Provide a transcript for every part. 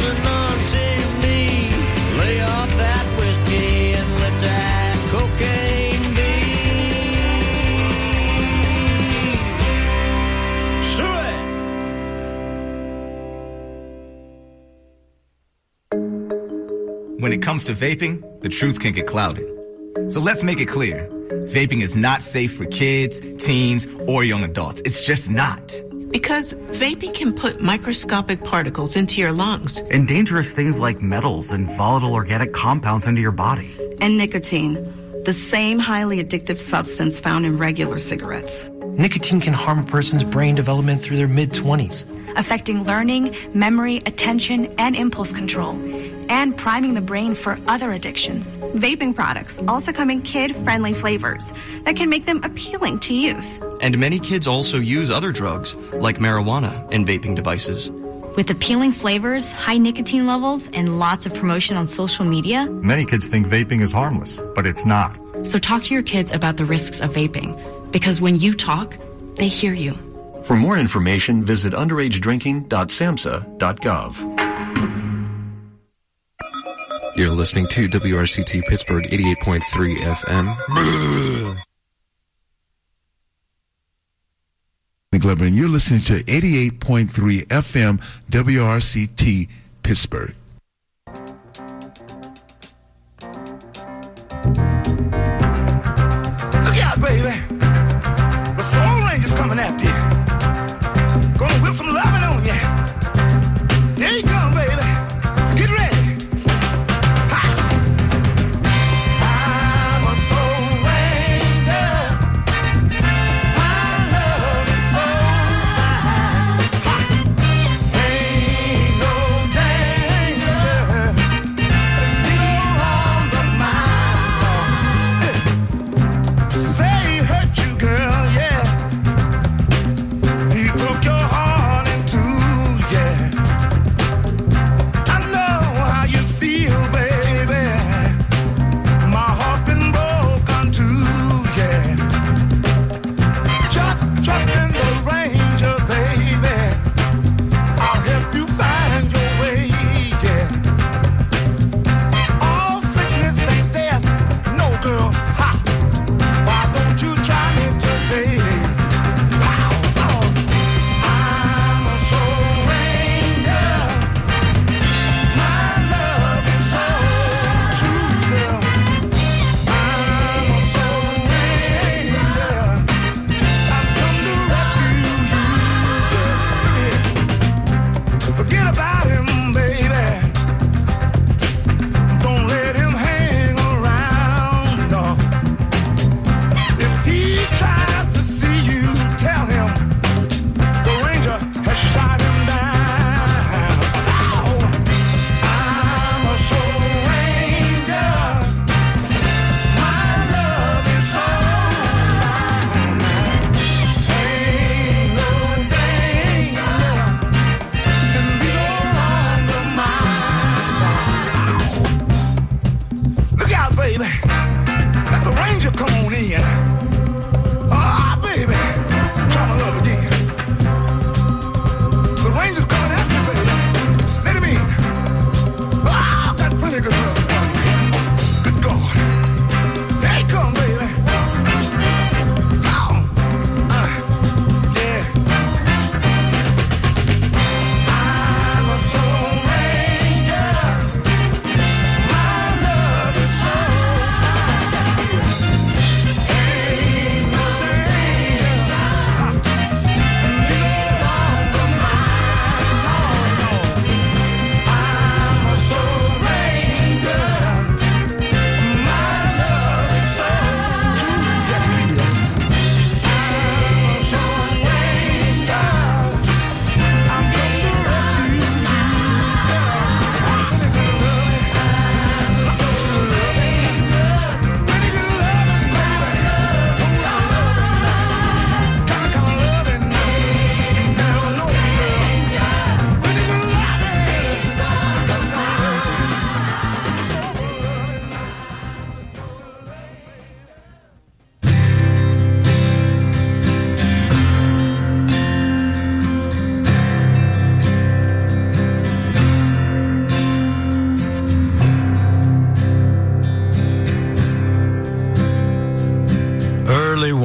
listen unto me. Lay off that whiskey and let that cocaine be. When it comes to vaping, the truth can get clouded. So let's make it clear. Vaping is not safe for kids, teens, or young adults. It's just not. Because vaping can put microscopic particles into your lungs. And dangerous things like metals and volatile organic compounds into your body. And nicotine, the same highly addictive substance found in regular cigarettes. Nicotine can harm a person's brain development through their mid-20s. Affecting learning, memory, attention, and impulse control, and priming the brain for other addictions. Vaping products also come in kid-friendly flavors that can make them appealing to youth. And many kids also use other drugs, like marijuana, in vaping devices. With appealing flavors, high nicotine levels, and lots of promotion on social media, many kids think vaping is harmless, but it's not. So talk to your kids about the risks of vaping, because when you talk, they hear you. For more information, visit underagedrinking.samhsa.gov. You're listening to WRCT Pittsburgh 88.3 FM. Glover, and you're listening to 88.3 FM WRCT Pittsburgh. Look out, baby. The Soul Ranger's coming after you. Gonna whip some loving on you. There you come, baby. So get ready. I'm a Soul Ranger. My love is so high. Ain't no danger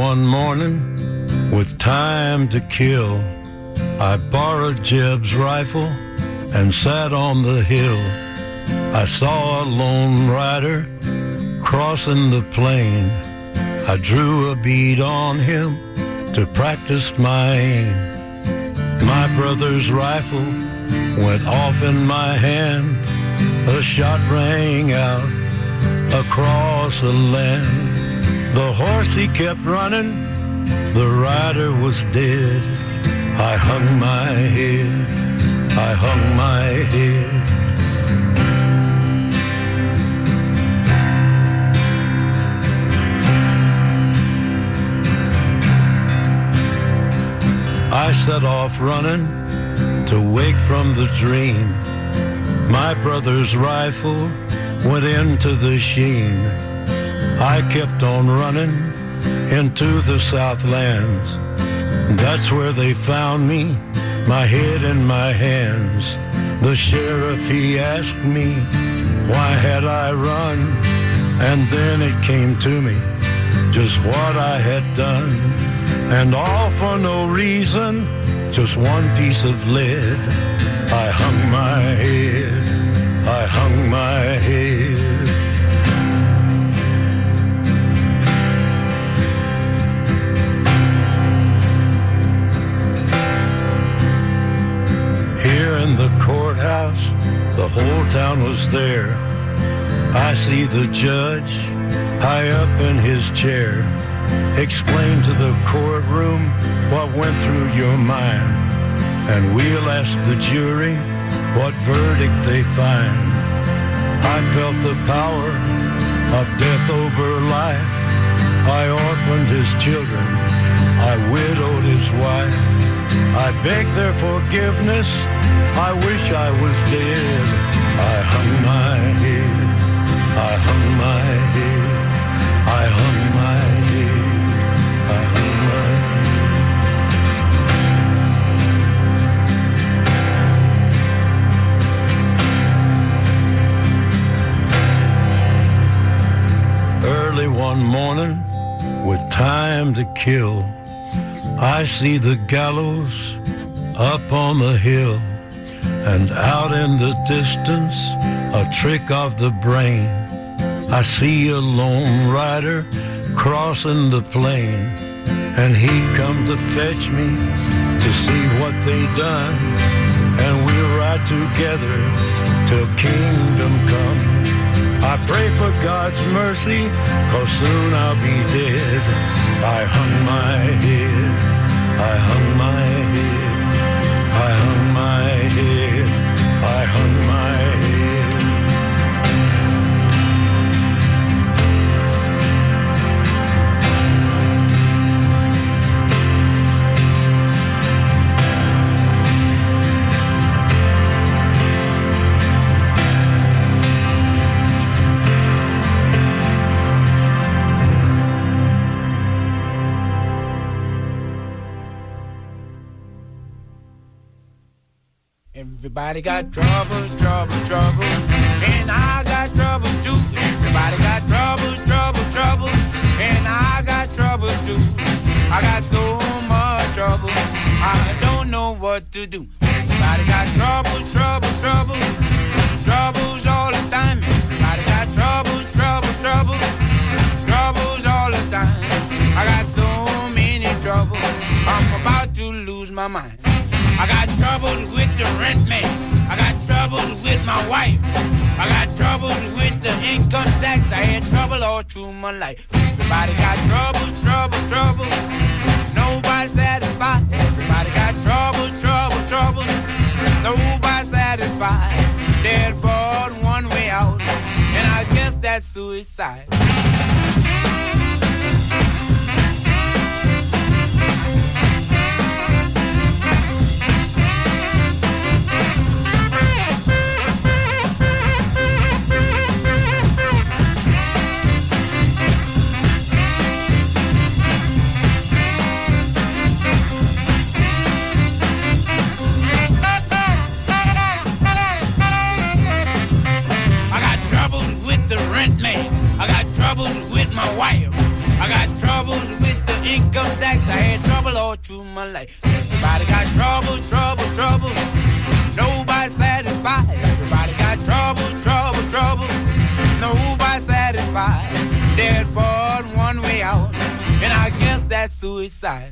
one morning, with time to kill, I borrowed Jeb's rifle and sat on the hill. I saw a lone rider crossing the plain. I drew a bead on him to practice my aim. My brother's rifle went off in my hand. A shot rang out across the land. The horse he kept running, the rider was dead. I hung my head, I hung my head. I set off running to wake from the dream. My brother's rifle went into the sheen. I kept on running into the Southlands. That's where they found me, my head in my hands. The sheriff, he asked me, why had I run? And then it came to me, just what I had done. And all for no reason, just one piece of lead. I hung my head, I hung my head. Here in the courthouse, the whole town was there. I see the judge high up in his chair. Explain to the courtroom what went through your mind, and we'll ask the jury what verdict they find. I felt the power of death over life. I orphaned his children, I widowed his wife. I begged their forgiveness, I wish I was dead. I hung my head, I hung my head, I hung my head. Early one morning, with time to kill, I see the gallows up on the hill, and out in the distance, a trick of the brain. I see a lone rider crossing the plain, and he come to fetch me to see what they done, and we'll ride together till kingdom come. I pray for God's mercy, 'cause soon I'll be dead. I hung my head, I hung my head, I hung my head, I hung my head. Everybody got troubles, trouble, trouble, and I got trouble too. Everybody got troubles, trouble, trouble, and I got trouble too. I got so much trouble, I don't know what to do. Everybody got troubles, trouble, trouble, troubles all the time. Everybody got troubles, trouble, trouble, troubles all the time. I got so many troubles, I'm about to lose my mind. I got troubles with the rent man. I got troubles with my wife. I got troubles with the income tax. I had trouble all through my life. Everybody got trouble, trouble, trouble. Nobody satisfied. Everybody got trouble, trouble, trouble. Nobody satisfied. There's but one way out, and I guess that's suicide. With my wife, I got troubles with the income tax. I had trouble all through my life. Everybody got trouble, trouble, trouble. Nobody satisfied. Everybody got trouble, trouble, trouble. Nobody satisfied. There's but one way out, and I guess that's suicide.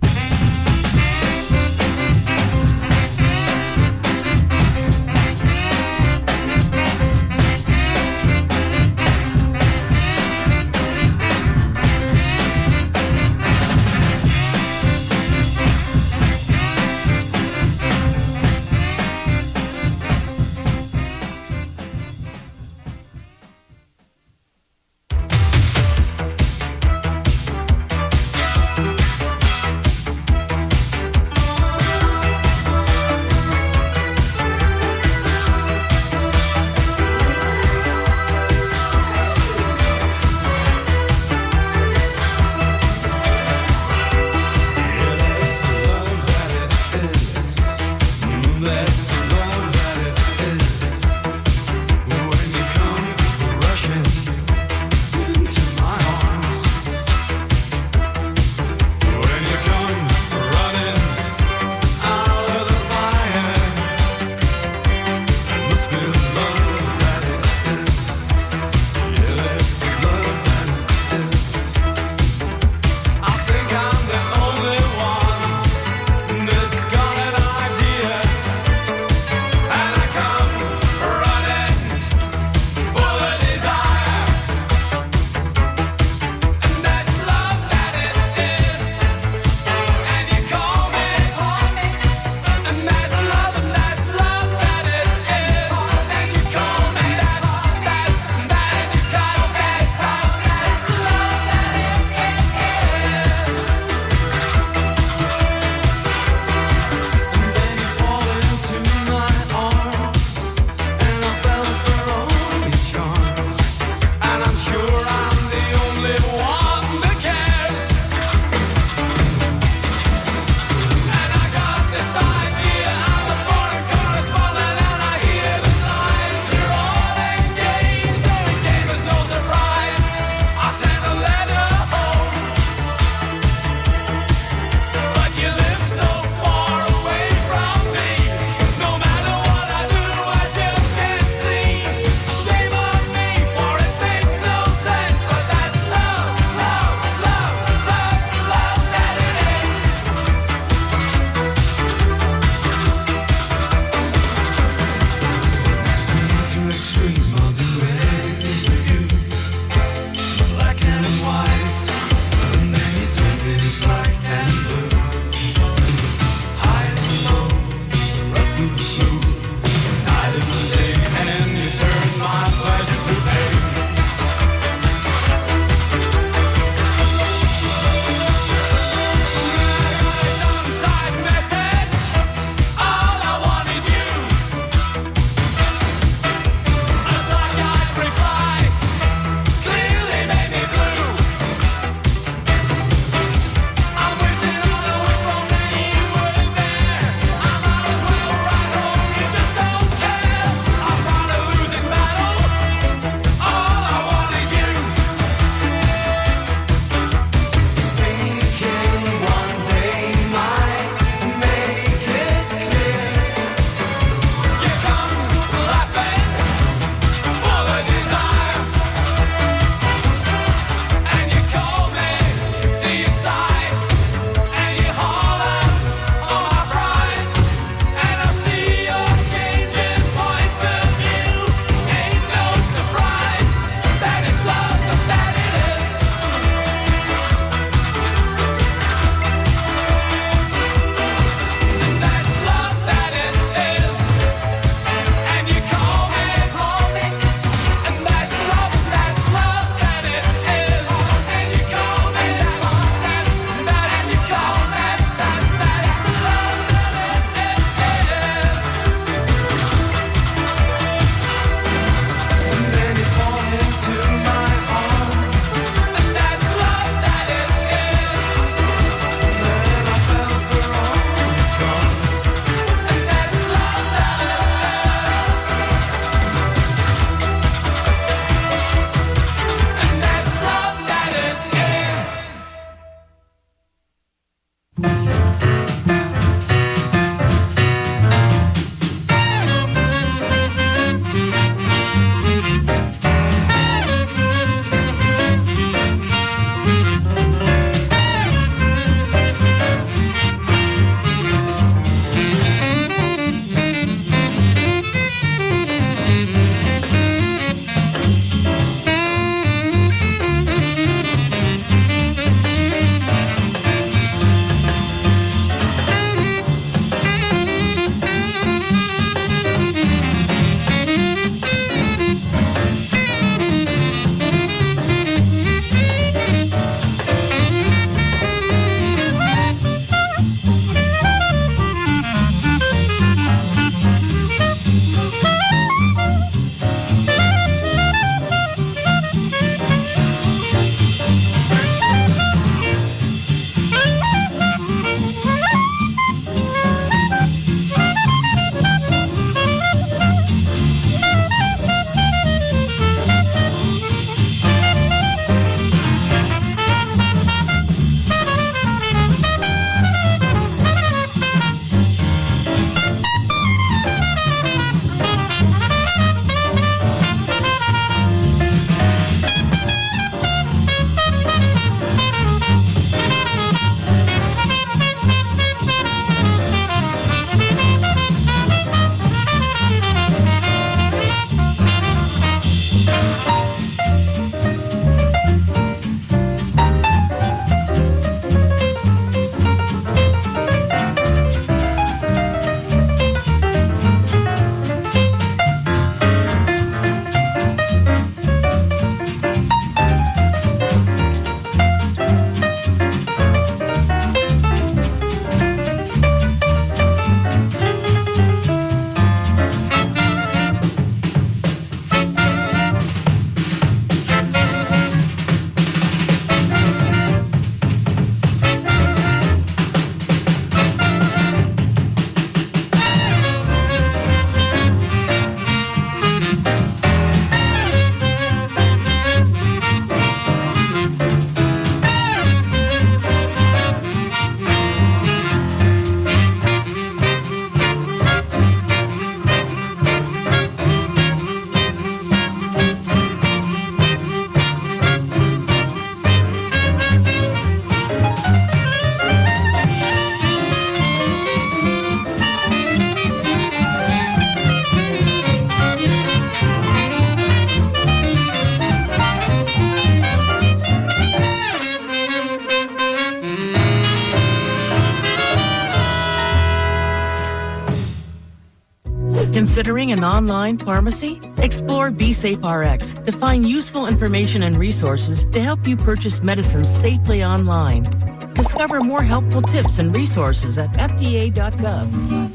Considering an online pharmacy? Explore BeSafeRx to find useful information and resources to help you purchase medicines safely online. Discover more helpful tips and resources at FDA.gov.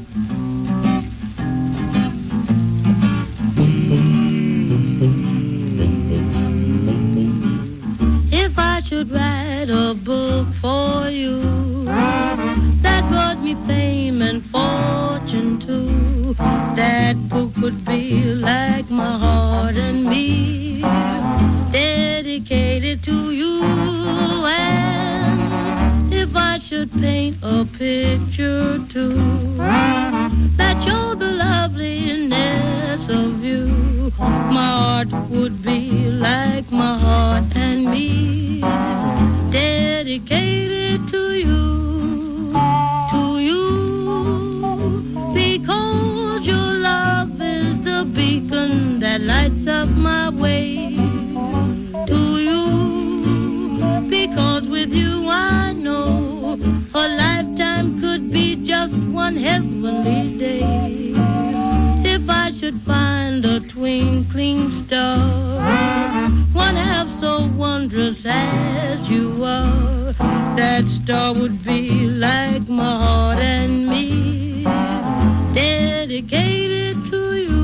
If I should write a book for you that brought me fame and fortune too, that book would be like my heart and me, dedicated to you. And if I should paint a picture too that showed the loveliness of you, my heart would be like my heart and me, dedicated to you, because your love is the beacon that lights up my way. To you, because with you I know a lifetime could be just one heavenly day. If I should find a twinkling star, one half so wondrous as you are, that star would be like my heart and me, dedicated to you.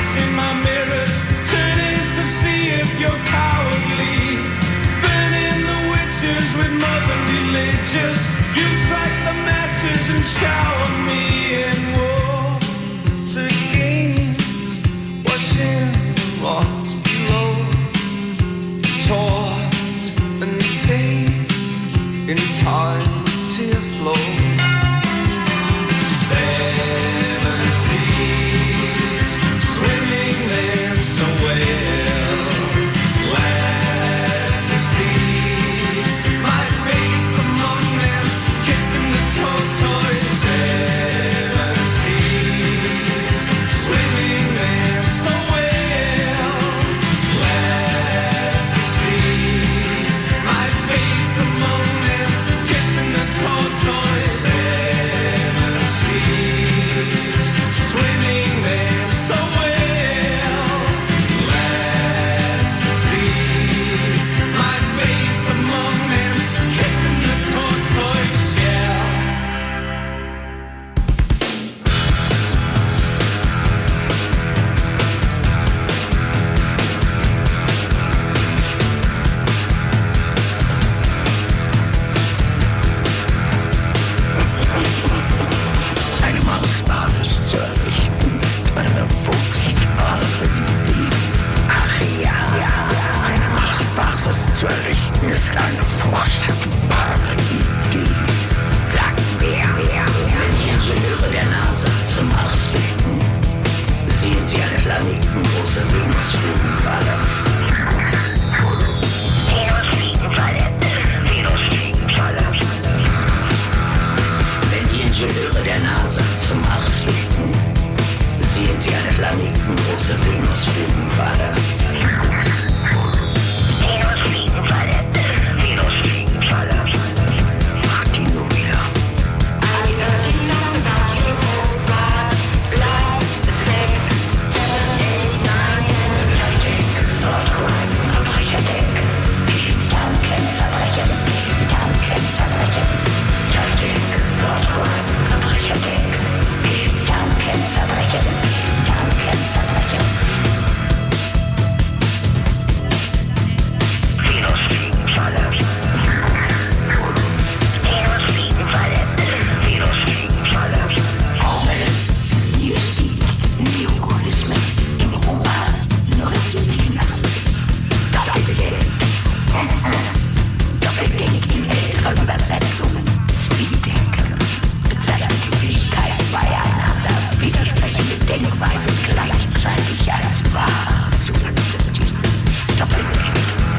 chasing my mirrors, turning to see if you're cowardly. Burning the witches with motherly liches. You strike the matches and shower me in water games, washing what's below. Towards and take in time to flow. Seven seas, swimming them so well. Glad to see my face among them, kissing the tortoise. Seven seas, swimming them so well. Glad to see my face among them, kissing the tortoise. Seven seas, swimming them so well. Glad to see my face among them, kissing the tortoise shell. Eine Marsbasis zu errichten ist eine furchtbare Idee. Ach ja, eine Marsbasis zu errichten ist eine furchtbare Idee. Sagt wer, wenn die Ingenieure der NASA zum Mars fliegen, sehen sie eine planetengroße Venusfliegenfalle. Wenn die Ingenieure der NASA zum Mars fliegen, sehen sie eine planetengroße Venusfliegenfalle. Venusfliegenfalle. Macht die nur wieder. Übersetzung, Zwiedenken, bezeichnet die Fähigkeit zweieinander widersprechende Denkweisen gleichzeitig als wahr zu akzeptieren. Doppeldenk.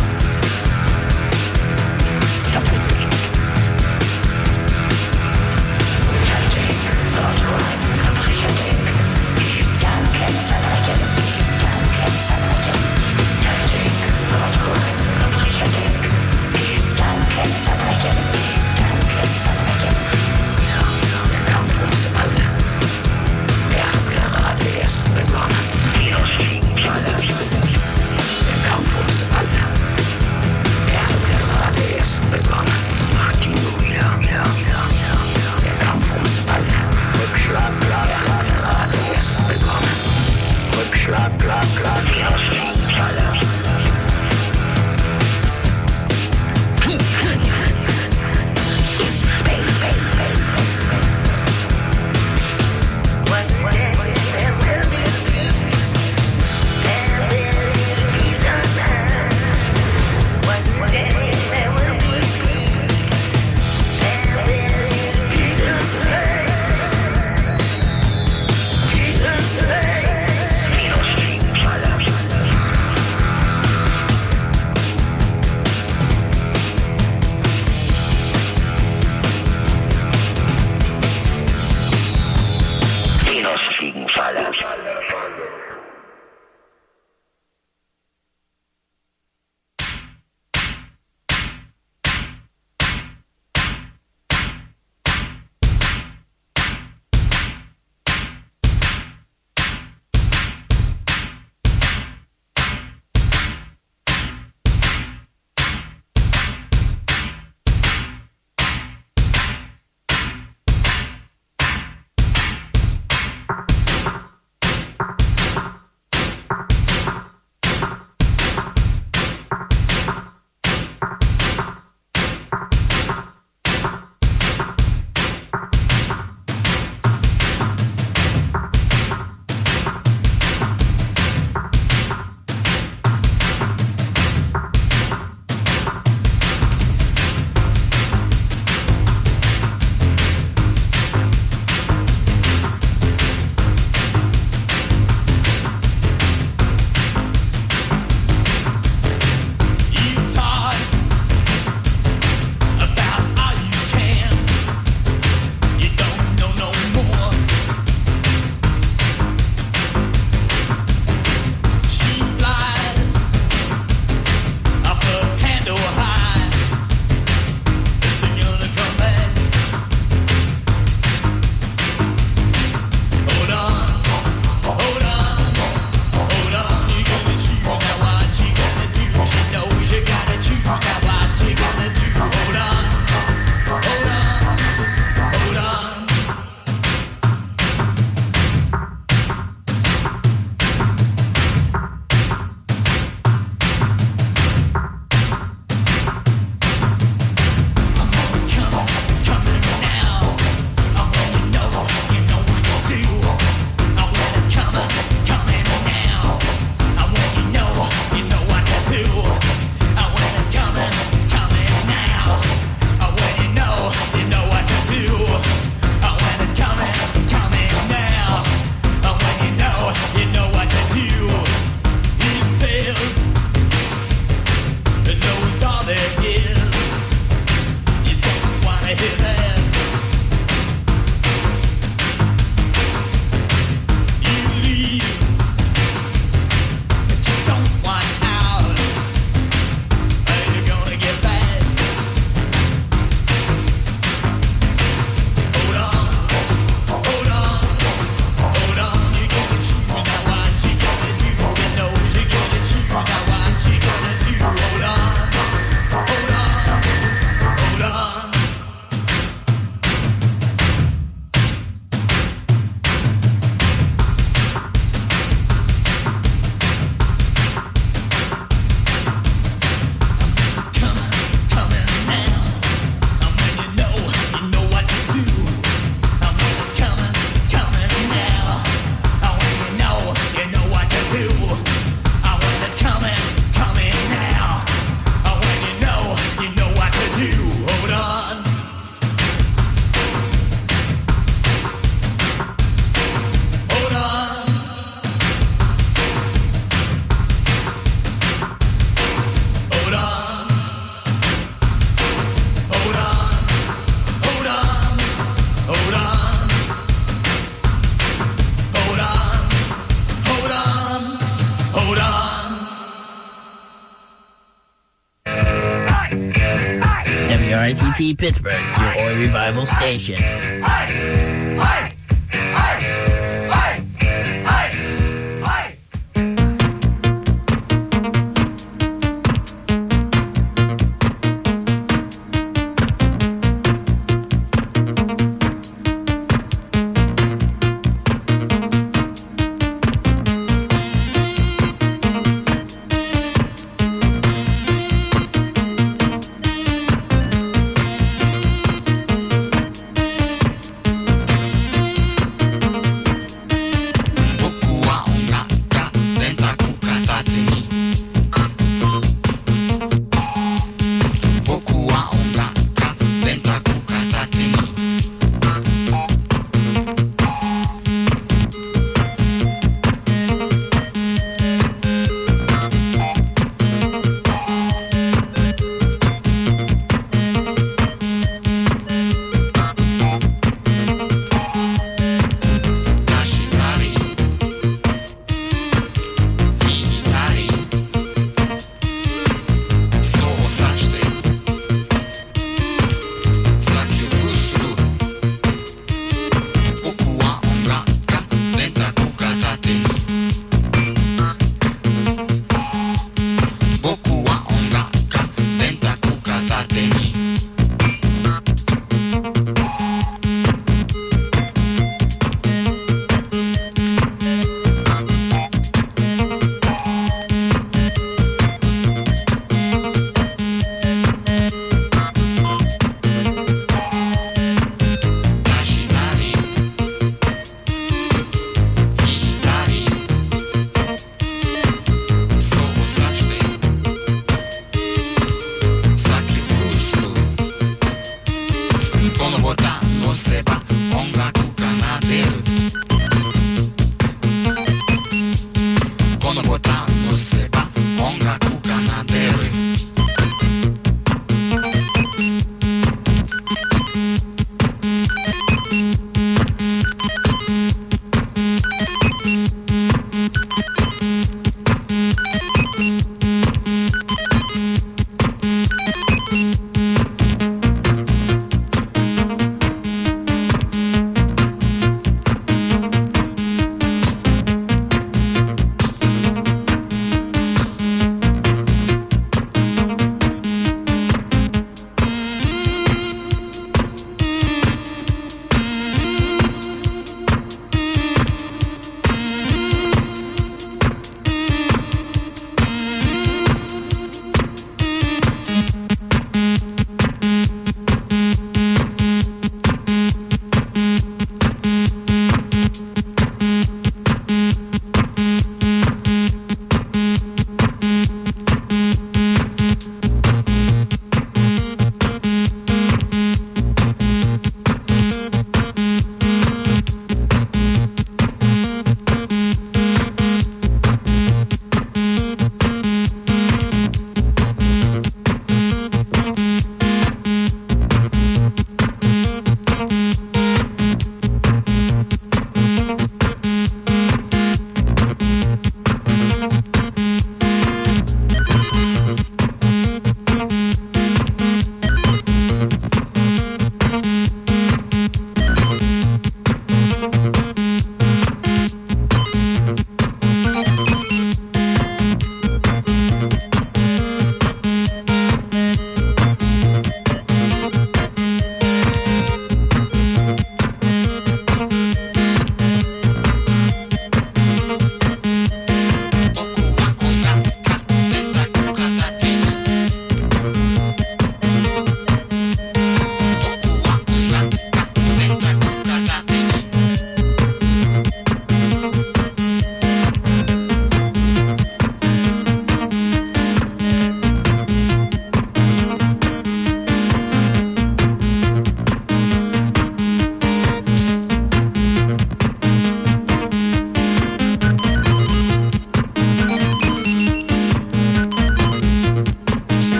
Doppeldenk. Teildenk, Wortrein, Verbrecherdenk. Gedanken, Verbrechen, Gedanken, Verbrechen. Teildenk, Wortrein, Verbrecherdenk. Gedanken, Verbrechen. Der Kampf ums Alle, der hat gerade erst begonnen. Der Kampf ums Alle, der hat gerade erst begonnen. Macht die nur wieder. Der Kampf ums Alle, Rückschlag, der hat gerade erst begonnen. Rückschlag, WRCT Pittsburgh, your Oi Revival station.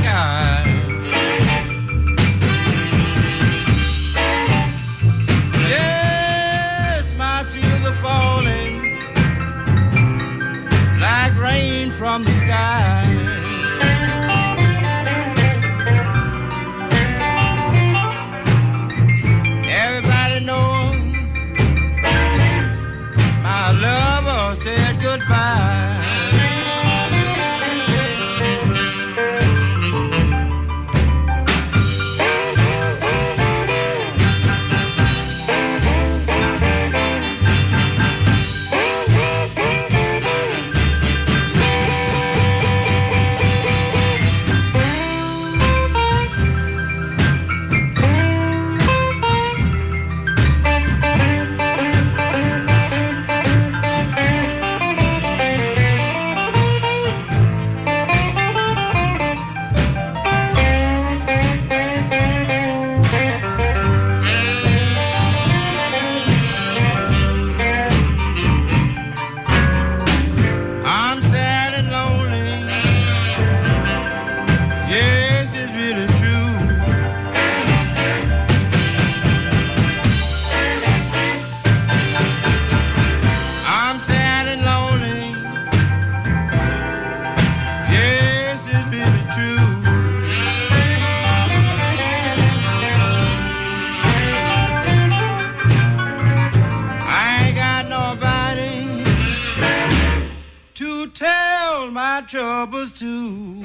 sky. Yes, my tears are falling like rain from the sky. Everybody knows my lover said goodbye. I'm sad and lonely. Yes, it's really true. I'm sad and lonely. Yes, it's really true. I ain't got nobody to tell my troubles to.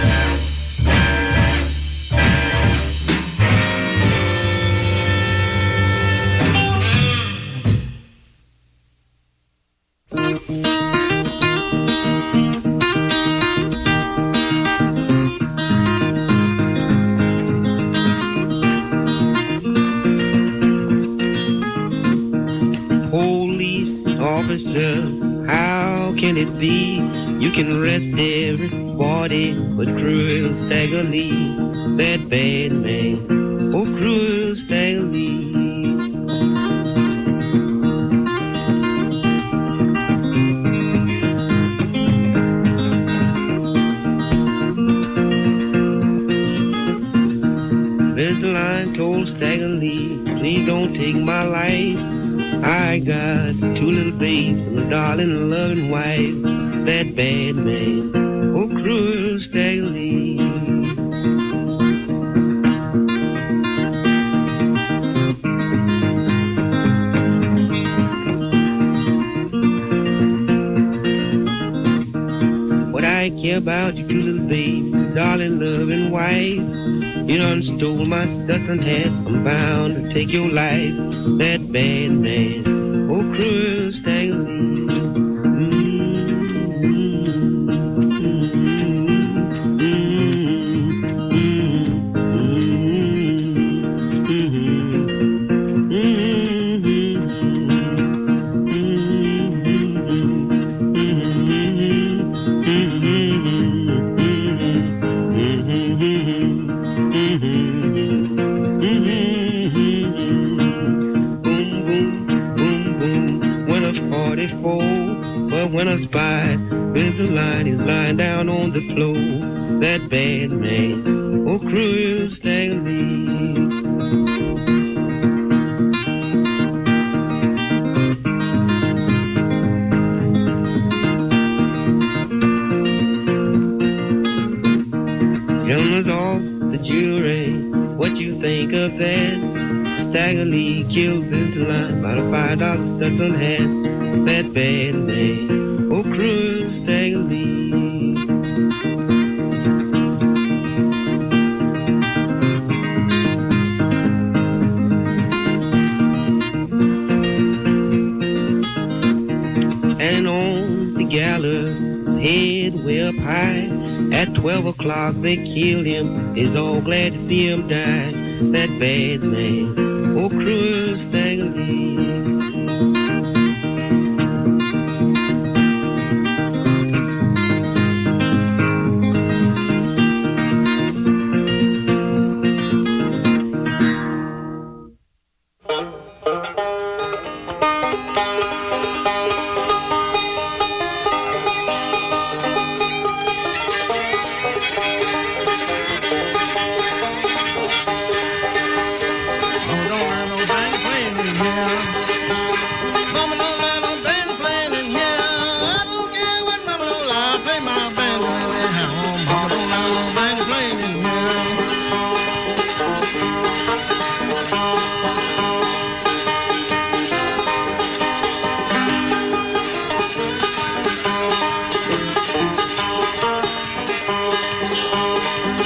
Police officer, how can it be you can arrest everybody but cruel Stagger Lee, that bad man, oh cruel Stagger Lee. Mr. Lion told Stagger Lee, please don't take my life. I got two little babes and a darling loving wife, that bad man, oh cruel Stagger Lee. What I care about you two little babes, darling loving wife. You done stole my Stetson hat, I'm bound to take your life, that bad man, oh cruel Stagger Lee. When I spy, there's a line, he's lying down on the floor, that bad man, oh cruel Stagger Lee. Gentlemen's off the jury, what you think of that? Stagger Lee killed this line by the $5 Stetson hat, that bad man, oh cruel Stagger Lee. Standing on the gallows, head way up high, at 12 o'clock they killed him, is all glad to see him die, that bad man, oh cruel Stagger Lee.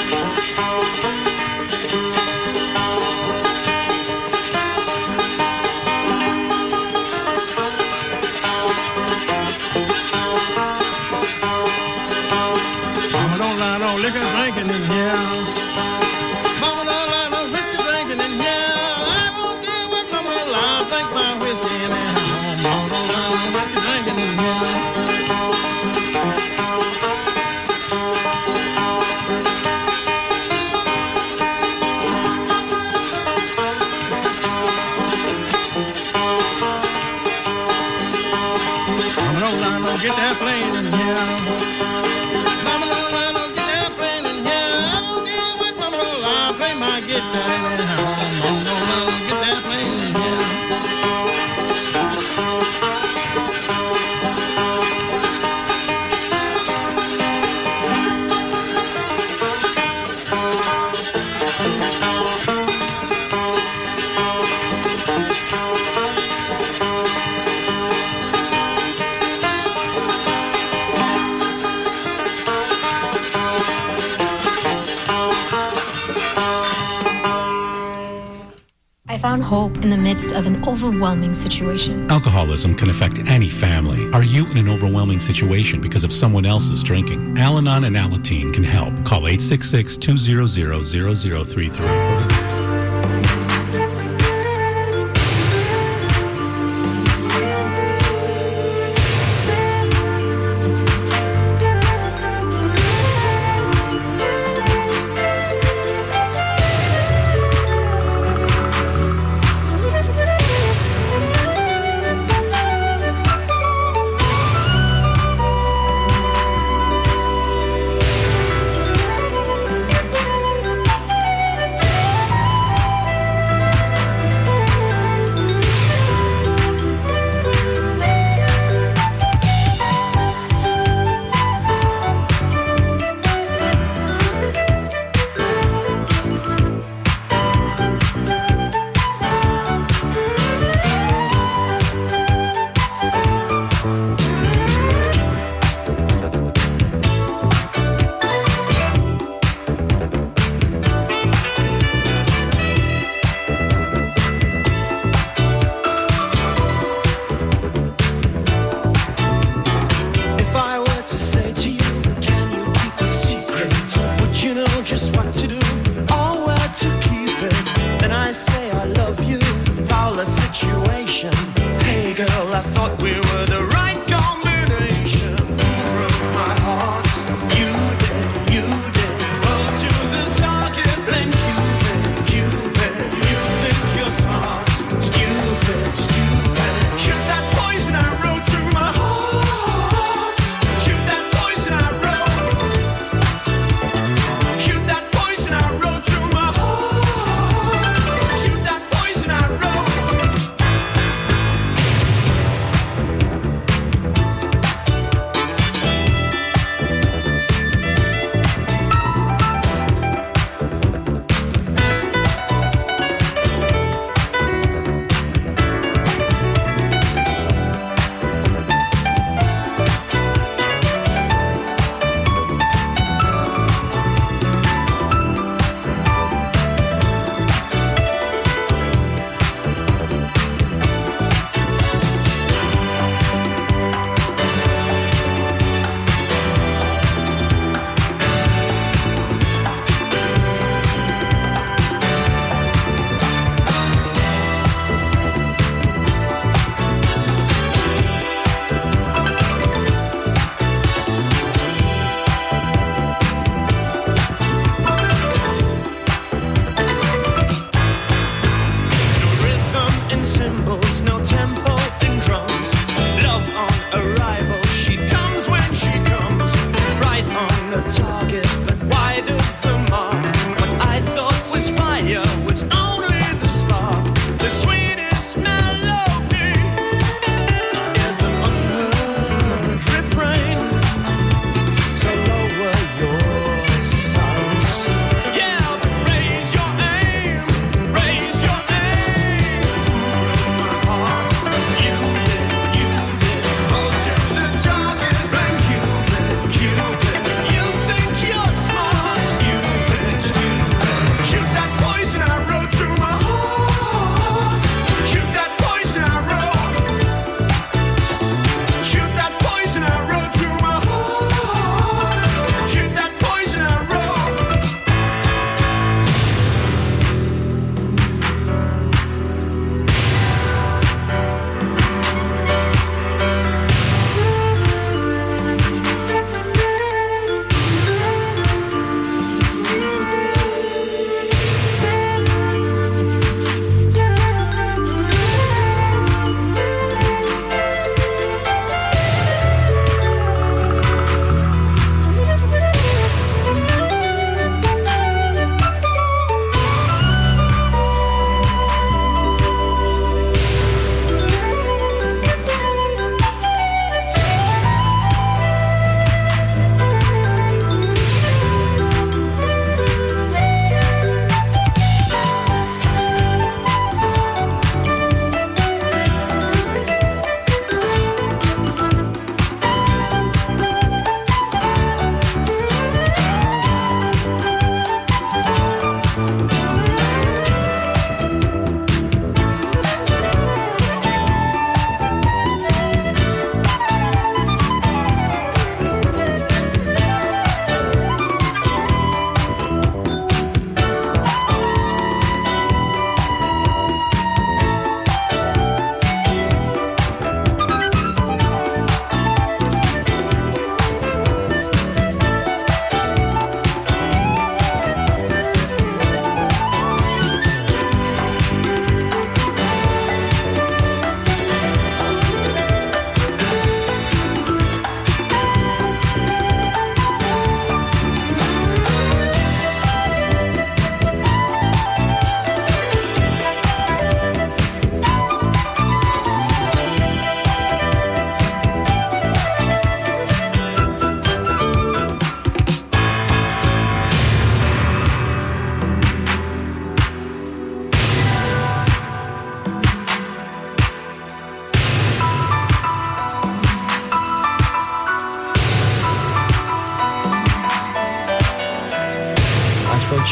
Hope in the midst of an overwhelming situation. Alcoholism can affect any family. Are you in an overwhelming situation because of someone else's drinking? Al-Anon and Alateen can help. Call 866-200-0033.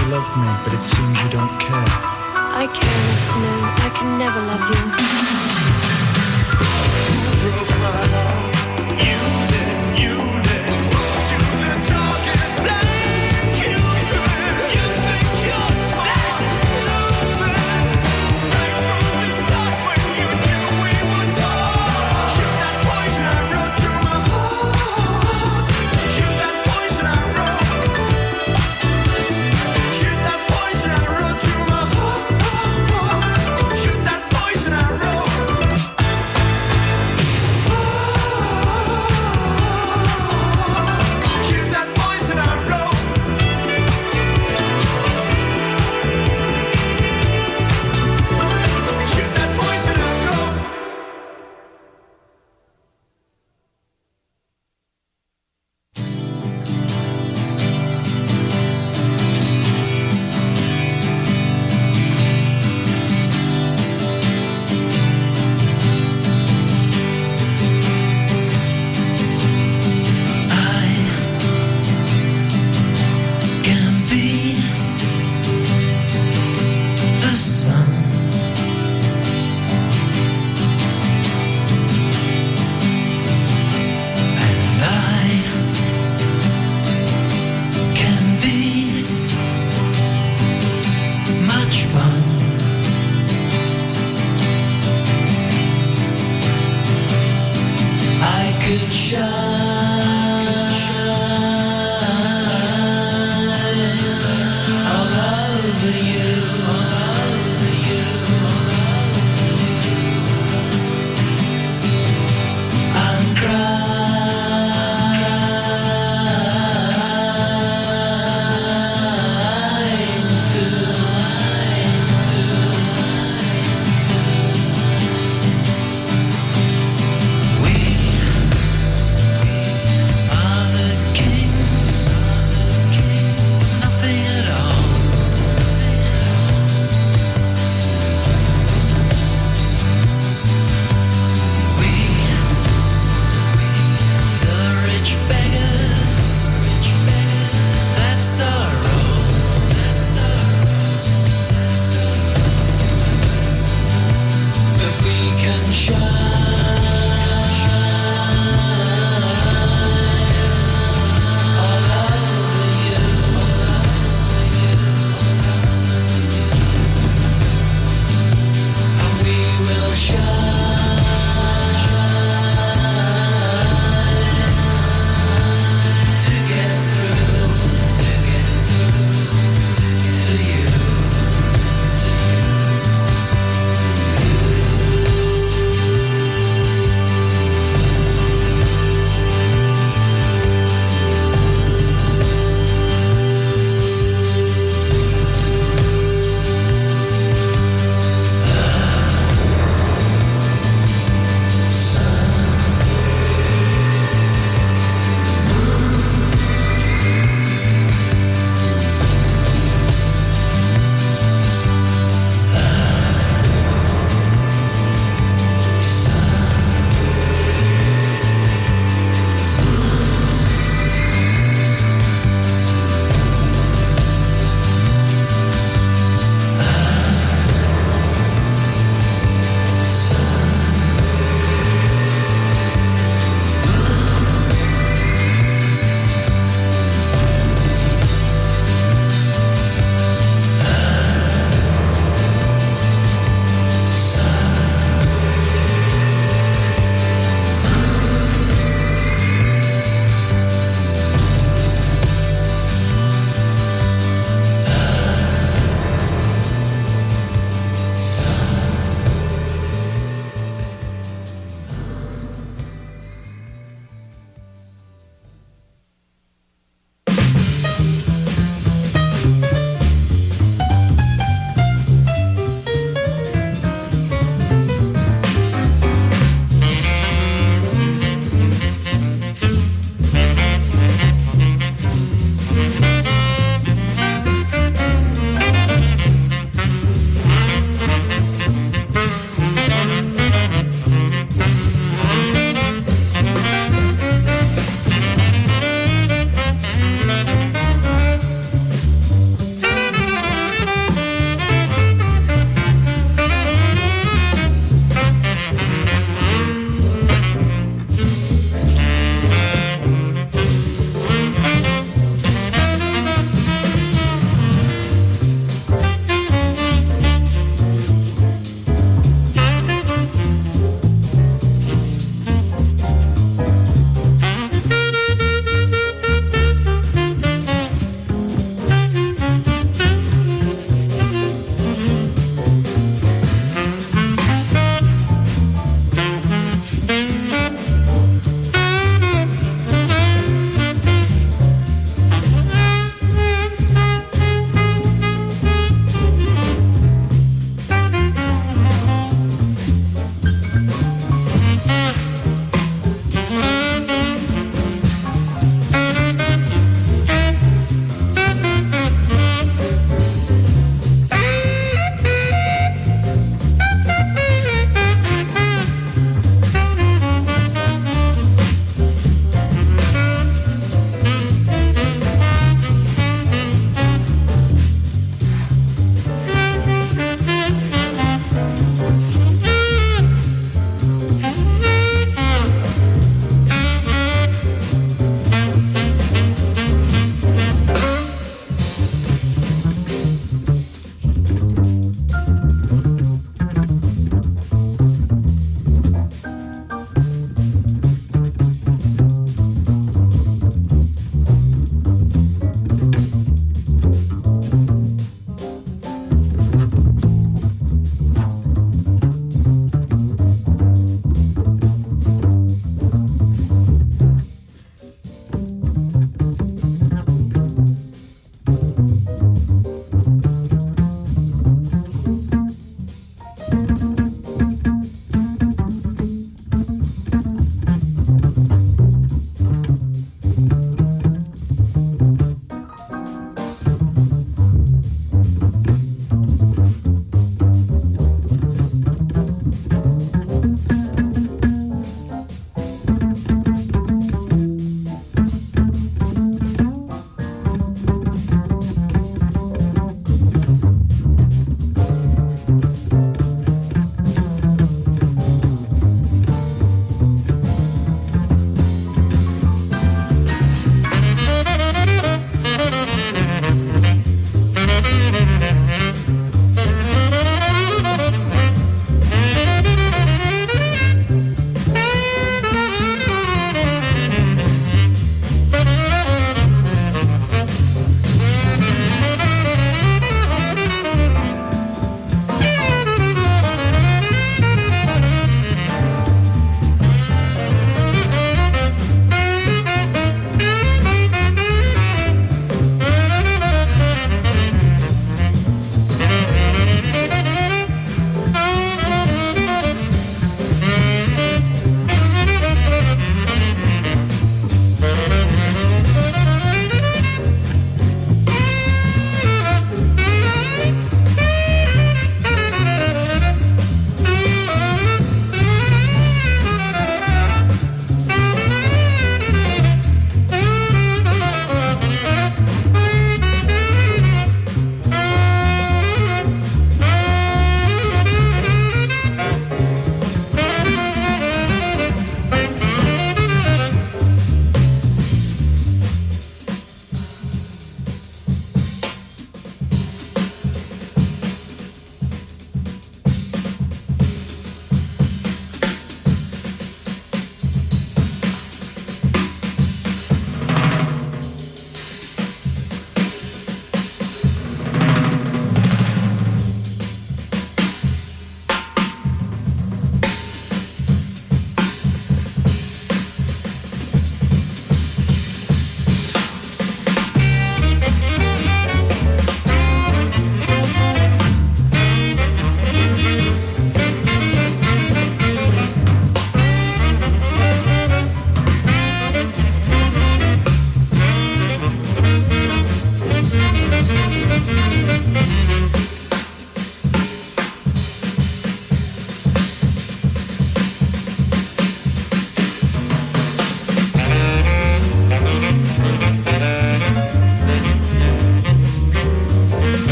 you loved me, but it seems you don't care. I care enough to know I can never love you. Who broke my heart? You did, you did. To the target blank, you think you're smart. Right from the start when you knew we would part. Shoot that poison arrow through my heart. Shoot that poison arrow. Shoot that poison arrow through my heart. Shoot that poison arrow.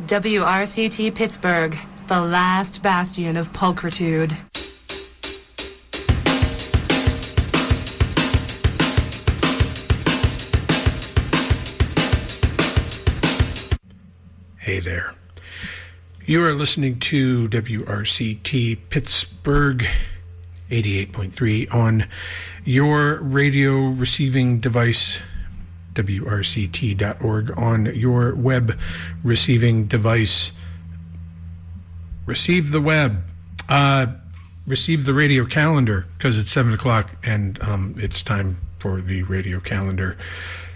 WRCT Pittsburgh, the last bastion of pulchritude. Hey there. You are listening to WRCT Pittsburgh 88.3 on your radio receiving device, WRCT.org, on your web receiving device. Receive the web. Receive the radio calendar, because it's 7 o'clock and it's time for the radio calendar.